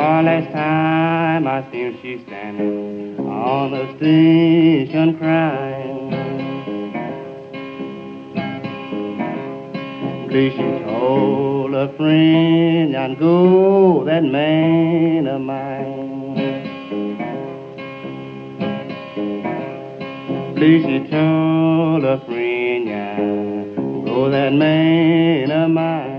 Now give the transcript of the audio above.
last time I seen she standing on the station crying. Please, she told a friend, I'd go that man of mine. Please, she told a friend, yeah, go that man of mine.